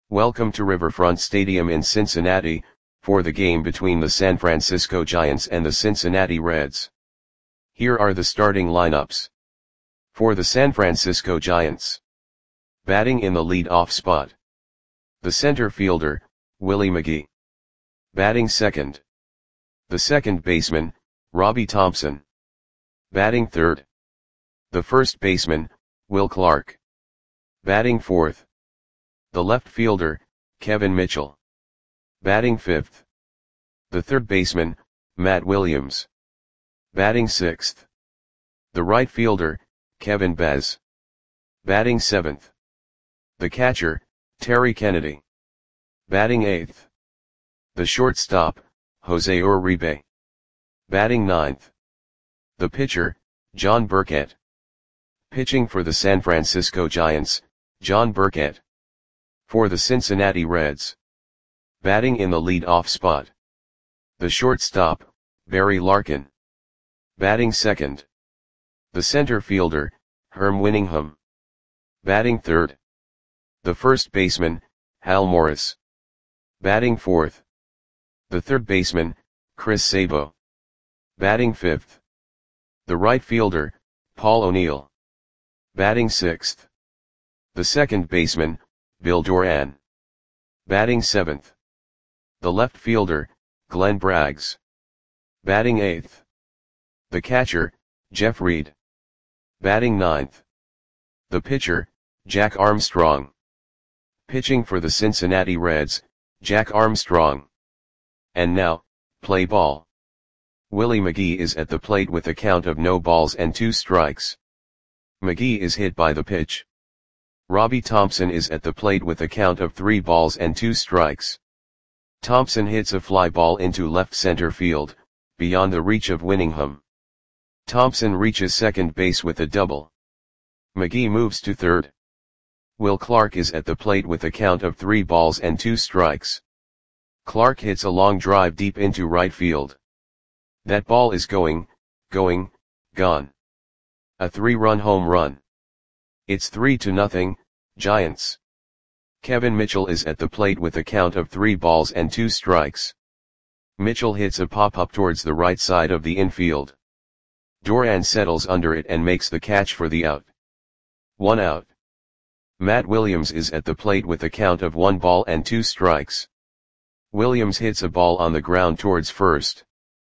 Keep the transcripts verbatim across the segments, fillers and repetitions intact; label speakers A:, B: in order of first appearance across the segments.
A: Welcome to Riverfront Stadium in Cincinnati, for the game between the San Francisco Giants and the Cincinnati Reds. Here are the starting lineups. For the San Francisco Giants. Batting in the lead-off spot. The center fielder, Willie McGee. Batting second. The second baseman, Robbie Thompson. Batting third. The first baseman, Will Clark. Batting fourth. The left fielder, Kevin Mitchell. Batting fifth. The third baseman, Matt Williams. Batting sixth. The right fielder, Kevin Baez. Batting seventh. The catcher, Terry Kennedy. Batting eighth. The shortstop, Jose Uribe. Batting ninth. The pitcher, John Burkett. Pitching for the San Francisco Giants, John Burkett. For the Cincinnati Reds. Batting in the lead-off spot. The shortstop, Barry Larkin. Batting second. The center fielder, Herm Winningham. Batting third. The first baseman, Hal Morris. Batting fourth. The third baseman, Chris Sabo. Batting fifth. The right fielder, Paul O'Neill. Batting sixth. The second baseman, Bill Doran. Batting seventh. The left fielder, Glenn Braggs. Batting eighth. The catcher, Jeff Reed. Batting ninth. The pitcher, Jack Armstrong. Pitching for the Cincinnati Reds, Jack Armstrong. And now, play ball. Willie McGee is at the plate with a count of no balls and two strikes. McGee is hit by the pitch. Robbie Thompson is at the plate with a count of three balls and two strikes. Thompson hits a fly ball into left center field, beyond the reach of Winningham. Thompson reaches second base with a double. McGee moves to third. Will Clark is at the plate with a count of three balls and two strikes. Clark hits a long drive deep into right field. That ball is going, going, gone. A three-run home run. It's three to nothing, Giants. Kevin Mitchell is at the plate with a count of three balls and two strikes. Mitchell hits a pop-up towards the right side of the infield. Doran settles under it and makes the catch for the out. One out. Matt Williams is at the plate with a count of one ball and two strikes. Williams hits a ball on the ground towards first.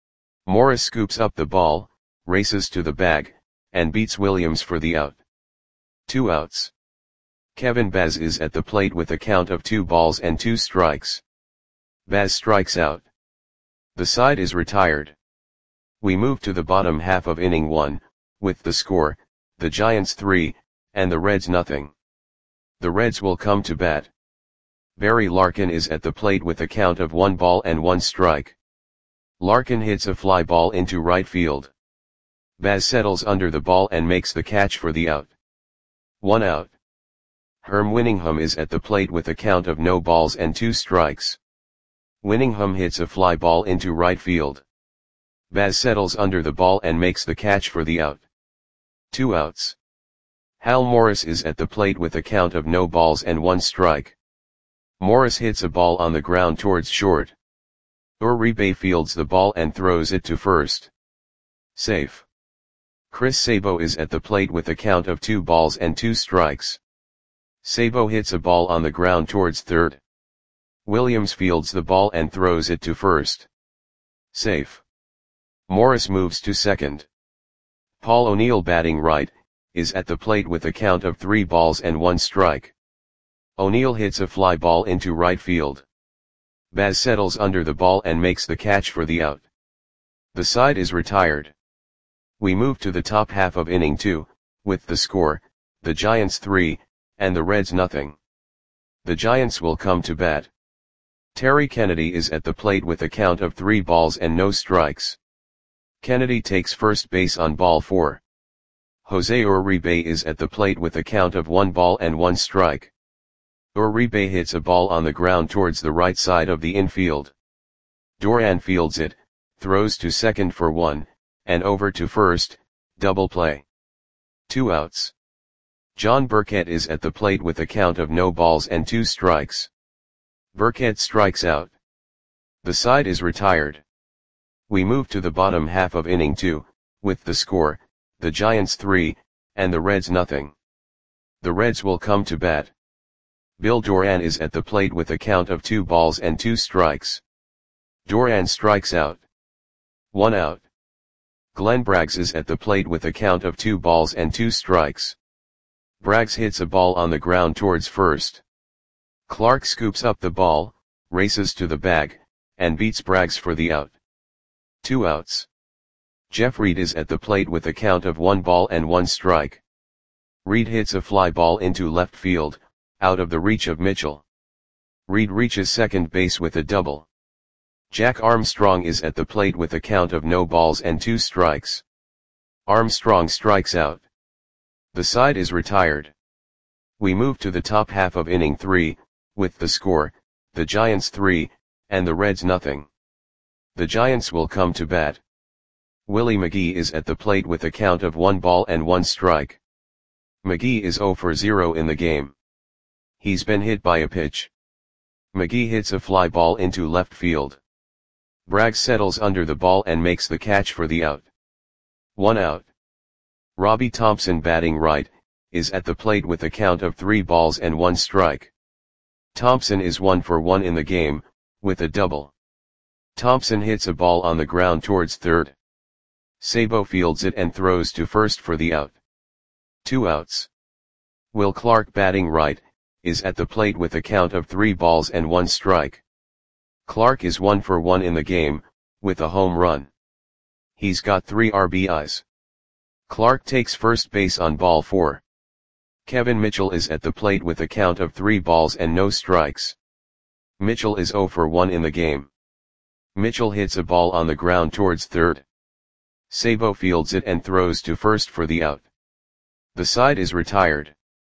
A: Morris scoops up the ball, races to the bag, and beats Williams for the out. Two outs. Kevin Baez is at the plate with a count of two balls and two strikes. Baez strikes out. The side is retired. We move to the bottom half of inning one, with the score, the Giants three, and the Reds nothing. The Reds will come to bat. Barry Larkin is at the plate with a count of one ball and one strike. Larkin hits a fly ball into right field. Baez settles under the ball and makes the catch for the out. One out. Herm Winningham is at the plate with a count of no balls and two strikes. Winningham hits a fly ball into right field. Baez settles under the ball and makes the catch for the out. Two outs. Hal Morris is at the plate with a count of no balls and one strike. Morris hits a ball on the ground towards short. Uribe fields the ball and throws it to first. Safe. Chris Sabo is at the plate with a count of two balls and two strikes. Sabo hits a ball on the ground towards third. Williams fields the ball and throws it to first. Safe. Morris moves to second. Paul O'Neill, batting right, is at the plate with a count of three balls and one strike. O'Neill hits a fly ball into right field. Baez settles under the ball and makes the catch for the out. The side is retired. We move to the top half of inning two, with the score, the Giants three, and the Reds nothing. The Giants will come to bat. Terry Kennedy is at the plate with a count of three balls and no strikes. Kennedy takes first base on ball four. Jose Uribe is at the plate with a count of one ball and one strike. Uribe hits a ball on the ground towards the right side of the infield. Doran fields it, throws to second for one, and over to first, double play. Two outs. John Burkett is at the plate with a count of no balls and two strikes. Burkhead strikes out. The side is retired. We move to the bottom half of inning two, with the score, the Giants three, and the Reds nothing. The Reds will come to bat. Bill Doran is at the plate with a count of two balls and two strikes. Doran strikes out. One out. Glenn Braggs is at the plate with a count of two balls and two strikes. Braggs hits a ball on the ground towards first. Clark scoops up the ball, races to the bag, and beats Braggs for the out. Two outs. Jeff Reed is at the plate with a count of one ball and one strike. Reed hits a fly ball into left field, out of the reach of Mitchell. Reed reaches second base with a double. Jack Armstrong is at the plate with a count of no balls and two strikes. Armstrong strikes out. The side is retired. We move to the top half of inning three, with the score, the Giants three, and the Reds nothing. The Giants will come to bat. Willie McGee is at the plate with a count of one ball and one strike. McGee is zero for zero in the game. He's been hit by a pitch. McGee hits a fly ball into left field. Braggs settles under the ball and makes the catch for the out. One out. Robbie Thompson, batting right, is at the plate with a count of three balls and one strike. Thompson is one for one in the game, with a double. Thompson hits a ball on the ground towards third. Sabo fields it and throws to first for the out. Two outs. Will Clark, batting right, is at the plate with a count of three balls and one strike. Clark is one for one in the game, with a home run. He's got three R B Is. Clark takes first base on ball four. Kevin Mitchell is at the plate with a count of three balls and no strikes. Mitchell is zero for one in the game. Mitchell hits a ball on the ground towards third. Sabo fields it and throws to first for the out. The side is retired.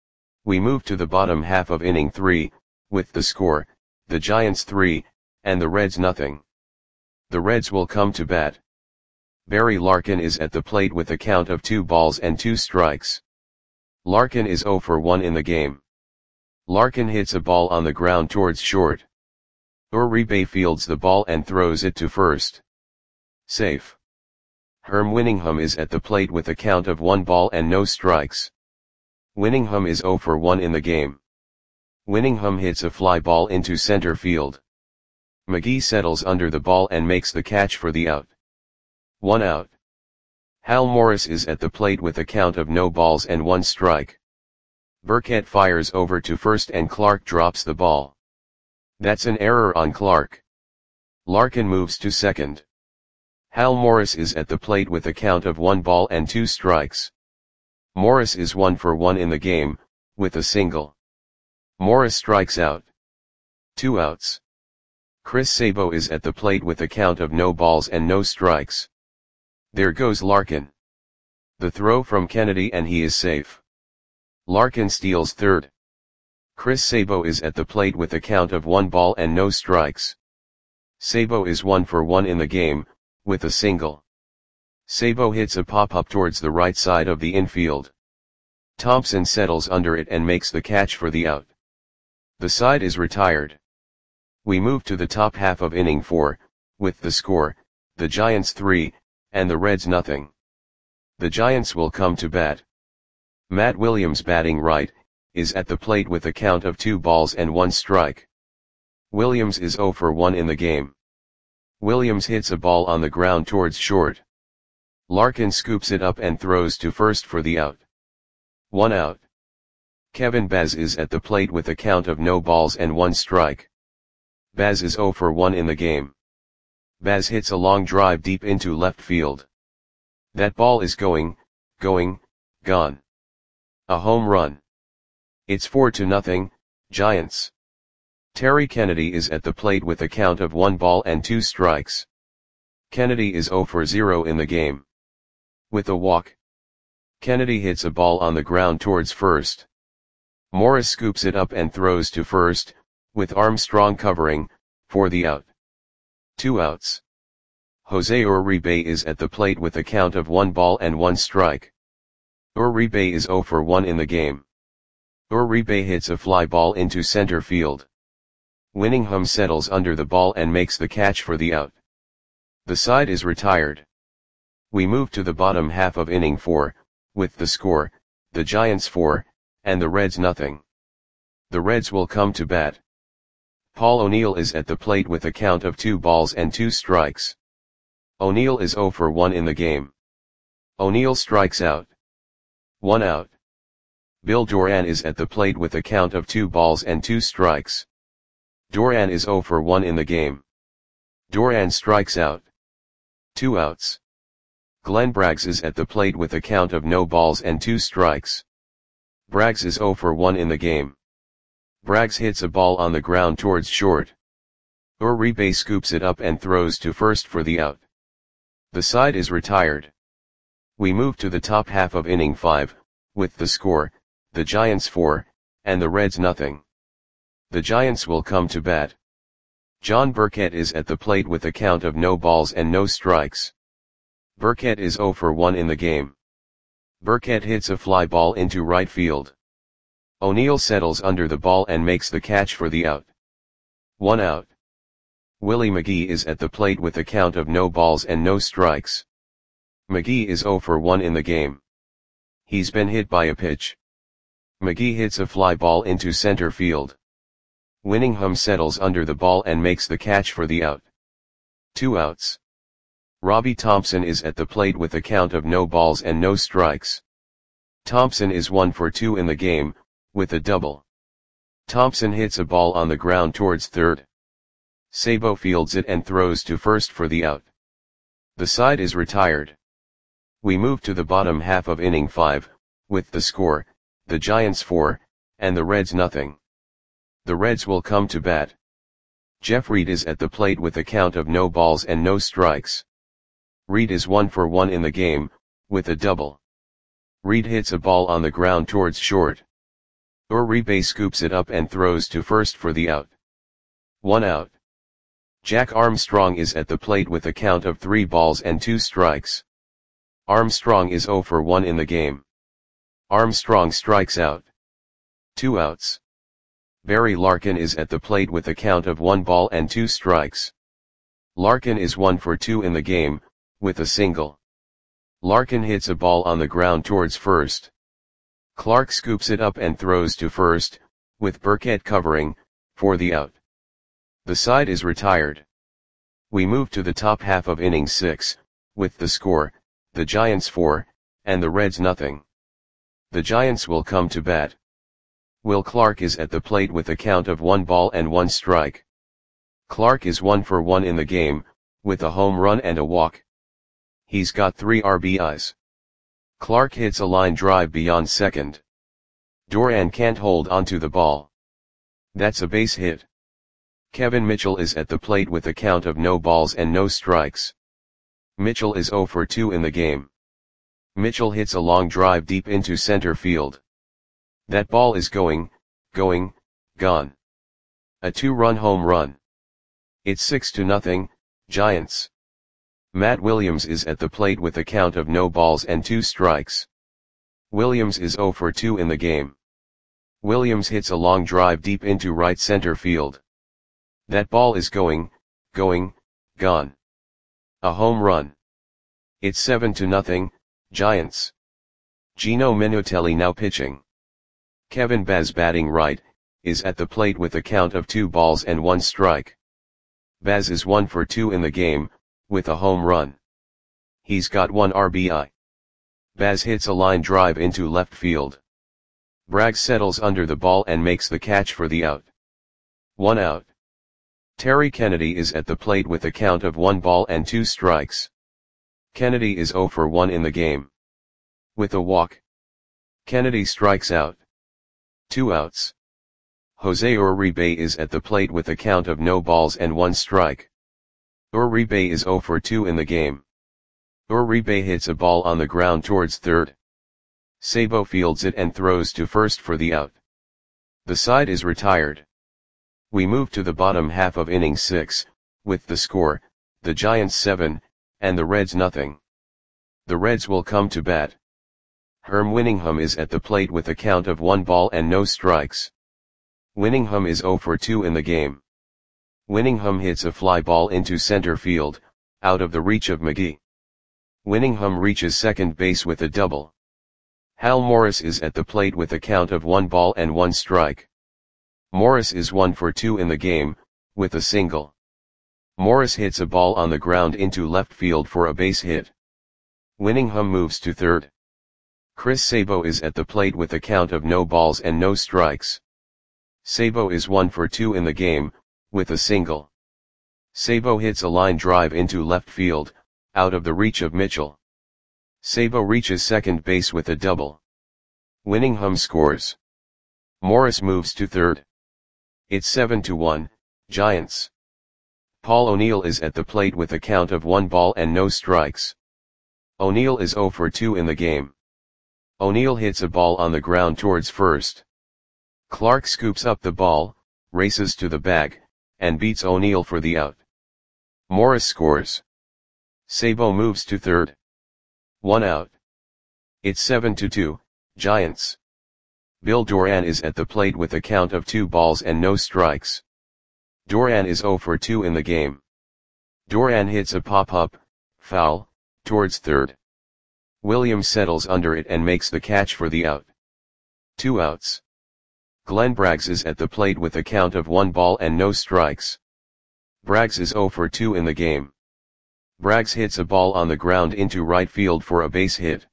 A: We move to the bottom half of inning three, with the score, the Giants three, and the Reds nothing. The Reds will come to bat. Barry Larkin is at the plate with a count of two balls and two strikes. Larkin is zero for one in the game. Larkin hits a ball on the ground towards short. Uribe fields the ball and throws it to first. Safe. Herm Winningham is at the plate with a count of one ball and no strikes. Winningham is zero for one in the game. Winningham hits a fly ball into center field. McGee settles under the ball and makes the catch for the out. One out. Hal Morris is at the plate with a count of no balls and one strike. Burkett fires over to first and Clark drops the ball. That's an error on Clark. Larkin moves to second. Hal Morris is at the plate with a count of one ball and two strikes. Morris is one for one in the game, with a single. Morris strikes out. Two outs. Chris Sabo is at the plate with a count of no balls and no strikes. There goes Larkin. The throw from Kennedy and he is safe. Larkin steals third. Chris Sabo is at the plate with a count of one ball and no strikes. Sabo is one for one in the game, with a single. Sabo hits a pop-up towards the right side of the infield. Thompson settles under it and makes the catch for the out. The side is retired. We move to the top half of inning four, with the score, the Giants three, and the Reds nothing. The Giants will come to bat. Matt Williams, batting right, is at the plate with a count of two balls and one strike. Williams is zero for one in the game. Williams hits a ball on the ground towards short. Larkin scoops it up and throws to first for the out. One out. Kevin Baz is at the plate with a count of no balls and one strike. Baz is zero for one in the game. Baz hits a long drive deep into left field. That ball is going, going, gone. A home run. It's four to nothing, Giants. Terry Kennedy is at the plate with a count of one ball and two strikes. Kennedy is zero for zero in the game. With a walk. Kennedy hits a ball on the ground towards first. Morris scoops it up and throws to first, with Armstrong covering, for the out. Two outs. Jose Uribe is at the plate with a count of one ball and one strike. Uribe is zero for one in the game. Uribe hits a fly ball into center field. Winningham settles under the ball and makes the catch for the out. The side is retired. We move to the bottom half of inning four, with the score, the Giants four, and the Reds nothing. The Reds will come to bat. Paul O'Neill is at the plate with a count of two balls and two strikes. O'Neill is oh for one in the game. O'Neill strikes out. One out. Bill Doran is at the plate with a count of two balls and two strikes. Doran is oh for one in the game. Doran strikes out. Two outs. Glenn Braggs is at the plate with a count of no balls and two strikes. Braggs is oh for one in the game. Braggs hits a ball on the ground towards short. Uribe scoops it up and throws to first for the out. The side is retired. We move to the top half of inning five, with the score, the Giants four, and the Reds nothing. The Giants will come to bat. John Burkett is at the plate with a count of no balls and no strikes. Burkett is oh for one in the game. Burkett hits a fly ball into right field. O'Neill settles under the ball and makes the catch for the out. One out. Willie McGee is at the plate with a count of no balls and no strikes. McGee is oh for one in the game. He's been hit by a pitch. McGee hits a fly ball into center field. Winningham settles under the ball and makes the catch for the out. Two outs. Robbie Thompson is at the plate with a count of no balls and no strikes. Thompson is one for two in the game, with a double. Thompson hits a ball on the ground towards third. Sabo fields it and throws to first for the out. The side is retired. We move to the bottom half of inning five, with the score, the Giants four, and the Reds nothing. The Reds will come to bat. Jeff Reed is at the plate with a count of no balls and no strikes. Reed is one for one in the game, with a double. Reed hits a ball on the ground towards short. Uribe scoops it up and throws to first for the out. One out. Jack Armstrong is at the plate with a count of three balls and two strikes. Armstrong is oh for one in the game. Armstrong strikes out. Two outs. Barry Larkin is at the plate with a count of one ball and two strikes. Larkin is one for two in the game, with a single. Larkin hits a ball on the ground towards first. Clark scoops it up and throws to first, with Burkett covering, for the out. The side is retired. We move to the top half of inning six, with the score, the Giants four, and the Reds nothing. The Giants will come to bat. Will Clark is at the plate with a count of one ball and one strike. Clark is one for one in the game, with a home run and a walk. He's got three R B Is. Clark hits a line drive beyond second. Doran can't hold onto the ball. That's a base hit. Kevin Mitchell is at the plate with a count of no balls and no strikes. Mitchell is oh for two in the game. Mitchell hits a long drive deep into center field. That ball is going, going, gone. A two-run home run. It's six to nothing, Giants. Matt Williams is at the plate with a count of no balls and two strikes. Williams is oh for two in the game. Williams hits a long drive deep into right center field. That ball is going, going, gone. A home run. It's seven to nothing, Giants. Gino Minotelli now pitching. Kevin Baz batting right, is at the plate with a count of two balls and one strike. Baz is one for two in the game, with a home run. He's got one R B I. Baz hits a line drive into left field. Braggs settles under the ball and makes the catch for the out. One out. Terry Kennedy is at the plate with a count of one ball and two strikes. Kennedy is oh for one in the game. With a walk. Kennedy strikes out. Two outs. Jose Uribe is at the plate with a count of no balls and one strike. Uribe is oh for two in the game. Uribe hits a ball on the ground towards third. Sabo fields it and throws to first for the out. The side is retired. We move to the bottom half of inning six, with the score, the Giants seven, and the Reds nothing. The Reds will come to bat. Herm Winningham is at the plate with a count of one ball and no strikes. Winningham is oh for two in the game. Winningham hits a fly ball into center field, out of the reach of McGee. Winningham reaches second base with a double. Hal Morris is at the plate with a count of one ball and one strike. Morris is one for two in the game, with a single. Morris hits a ball on the ground into left field for a base hit. Winningham moves to third. Chris Sabo is at the plate with a count of no balls and no strikes. Sabo is one for two in the game, with a single. Sabo hits a line drive into left field, out of the reach of Mitchell. Sabo reaches second base with a double. Winningham scores. Morris moves to third. It's seven to one, Giants. Paul O'Neill is at the plate with a count of one ball and no strikes. O'Neill is zero for two in the game. O'Neill hits a ball on the ground towards first. Clark scoops up the ball, races to the bag, and beats O'Neill for the out. Morris scores. Sabo moves to third. One out. It's seven to two, Giants. Bill Doran is at the plate with a count of two balls and no strikes. Doran is zero for two in the game. Doran hits a pop-up, foul, towards third. Williams settles under it and makes the catch for the out. Two outs. Glenn Braggs is at the plate with a count of one ball and no strikes. Braggs is zero for two in the game. Braggs hits a ball on the ground into right field for a base hit.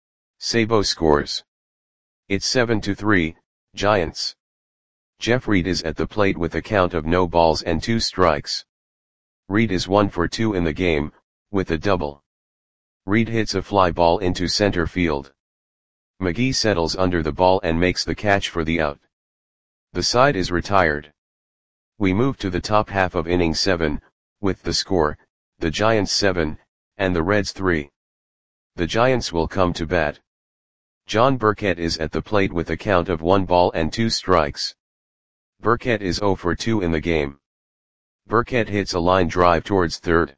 A: Sabo scores. It's seven to three, Giants. Jeff Reed is at the plate with a count of no balls and two strikes. Reed is one for two in the game, with a double. Reed hits a fly ball into center field. McGee settles under the ball and makes the catch for the out. The side is retired. We move to the top half of inning seven, with the score, the Giants seven, and the Reds three. The Giants will come to bat. John Burkett is at the plate with a count of one ball and two strikes. Burkett is zero for two in the game. Burkett hits a line drive towards third.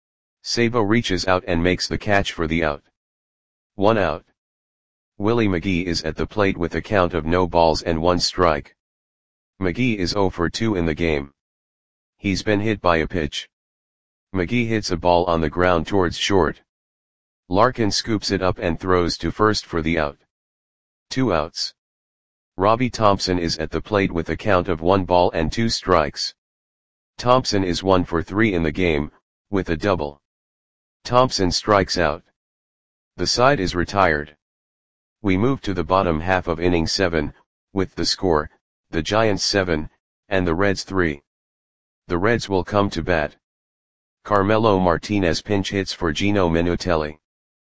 A: Sabo reaches out and makes the catch for the out. One out. Willie McGee is at the plate with a count of no balls and one strike. McGee is zero for two in the game. He's been hit by a pitch. McGee hits a ball on the ground towards short. Larkin scoops it up and throws to first for the out. Two outs. Robbie Thompson is at the plate with a count of one ball and two strikes. Thompson is one for three in the game, with a double. Thompson strikes out. The side is retired. We move to the bottom half of inning seven, with the score, the Giants seven, and the Reds three. The Reds will come to bat. Carmelo Martinez pinch hits for Gino Minutelli.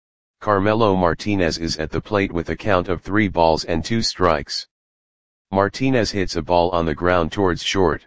A: Carmelo Martinez is at the plate with a count of three balls and two strikes. Martinez hits a ball on the ground towards short.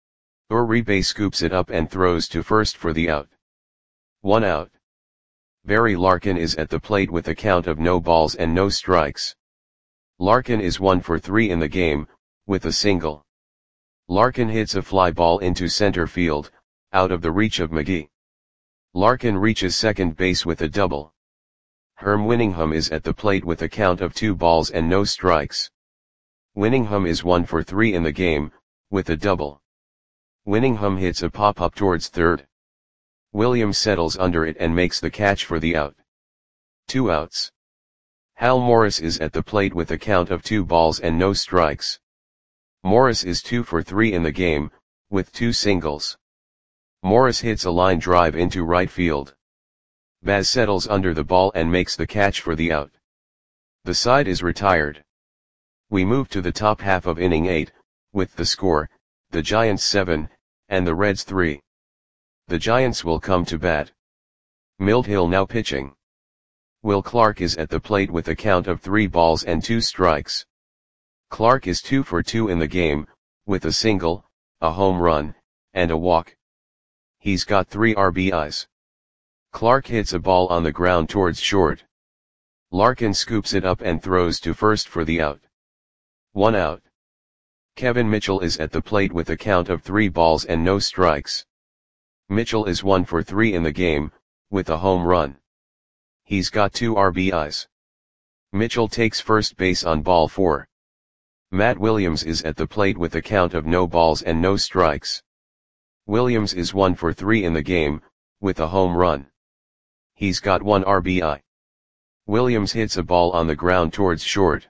A: Uribe scoops it up and throws to first for the out. One out. Barry Larkin is at the plate with a count of no balls and no strikes. Larkin is one for three in the game, with a single. Larkin hits a fly ball into center field, out of the reach of McGee. Larkin reaches second base with a double. Herm Winningham is at the plate with a count of two balls and no strikes. Winningham is one for three in the game, with a double. Winningham hits a pop-up towards third. Williams settles under it and makes the catch for the out. Two outs. Hal Morris is at the plate with a count of two balls and no strikes. Morris is two for three in the game, with two singles. Morris hits a line drive into right field. Baz settles under the ball and makes the catch for the out. The side is retired. We move to the top half of inning eight, with the score, the Giants seven, and the Reds three. The Giants will come to bat. Milt Hill now pitching. Will Clark is at the plate with a count of three balls and two strikes. Clark is two for two in the game, with a single, a home run, and a walk. He's got three R B Is. Clark hits a ball on the ground towards short. Larkin scoops it up and throws to first for the out. One out. Kevin Mitchell is at the plate with a count of three balls and no strikes. Mitchell is one for three in the game, with a home run. He's got two R B Is. Mitchell takes first base on ball four. Matt Williams is at the plate with a count of no balls and no strikes. Williams is one for three in the game, with a home run. He's got one R B I. Williams hits a ball on the ground towards short.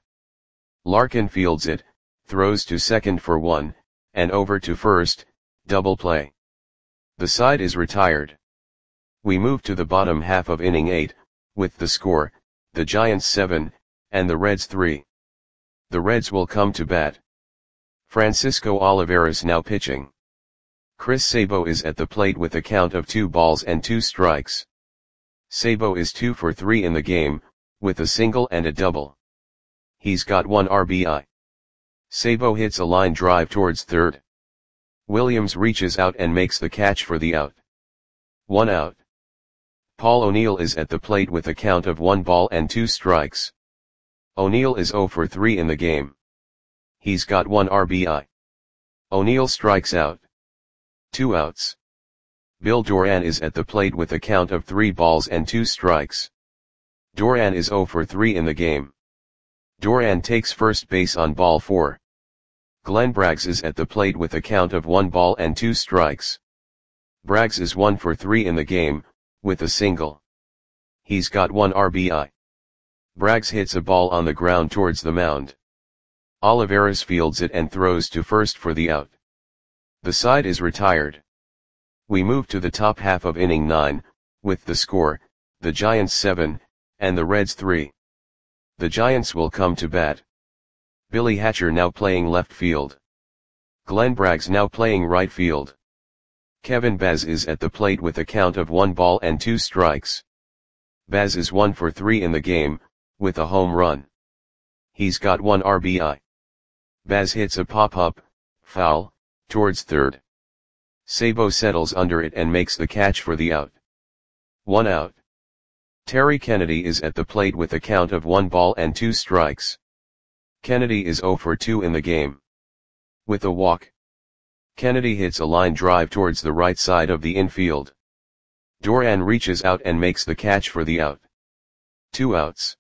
A: Larkin fields it, throws to second for one, and over to first, double play. The side is retired. We move to the bottom half of inning eight, with the score, the Giants seven, and the Reds three. The Reds will come to bat. Francisco Olivares now pitching. Chris Sabo is at the plate with a count of two balls and two strikes. Sabo is two for three in the game, with a single and a double. He's got one R B I. Sabo hits a line drive towards third. Williams reaches out and makes the catch for the out. One out. Paul O'Neill is at the plate with a count of one ball and two strikes. O'Neill is zero for three in the game. He's got one R B I. O'Neill strikes out. Two outs. Bill Doran is at the plate with a count of three balls and two strikes. Doran is zero for three in the game. Doran takes first base on ball four. Glenn Braggs is at the plate with a count of one ball and two strikes. Braggs is one for three in the game, with a single. He's got one R B I. Braggs hits a ball on the ground towards the mound. Olivares fields it and throws to first for the out. The side is retired. We move to the top half of inning nine, with the score, the Giants seven, and the Reds three. The Giants will come to bat. Billy Hatcher now playing left field. Glenn Braggs now playing right field. Kevin Baz is at the plate with a count of one ball and two strikes. Baz is one for three in the game, with a home run. He's got one R B I. Baz hits a pop-up, foul, towards third. Sabo settles under it and makes the catch for the out. One out. Terry Kennedy is at the plate with a count of one ball and two strikes. Kennedy is zero for two in the game. With a walk. Kennedy hits a line drive towards the right side of the infield. Doran reaches out and makes the catch for the out. Two outs.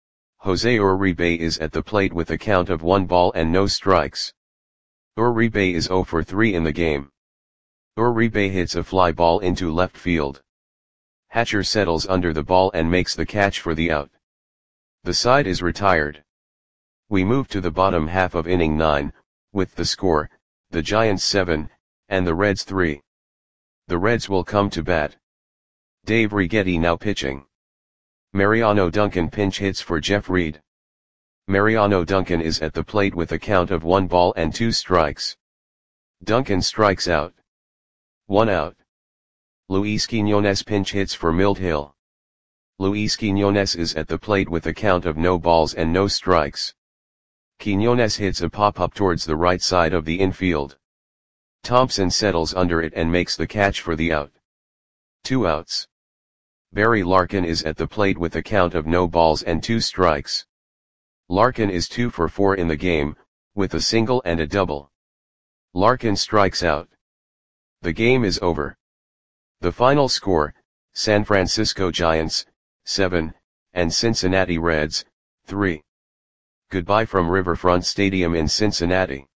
A: Jose Uribe is at the plate with a count of one ball and no strikes. Uribe is zero for three in the game. Uribe hits a fly ball into left field. Hatcher settles under the ball and makes the catch for the out. The side is retired. We move to the bottom half of inning nine, with the score, the Giants seven, and the Reds three. The Reds will come to bat. Dave Righetti now pitching. Mariano Duncan pinch hits for Jeff Reed. Mariano Duncan is at the plate with a count of one ball and two strikes. Duncan strikes out. One out. Luis Quiñones pinch hits for Milt Hill. Luis Quiñones is at the plate with a count of no balls and no strikes. Quiñones hits a pop-up towards the right side of the infield. Thompson settles under it and makes the catch for the out. Two outs. Barry Larkin is at the plate with a count of no balls and two strikes. Larkin is two for four in the game, with a single and a double. Larkin strikes out. The game is over. The final score, San Francisco Giants, seven, and Cincinnati Reds, three. Goodbye from Riverfront Stadium in Cincinnati.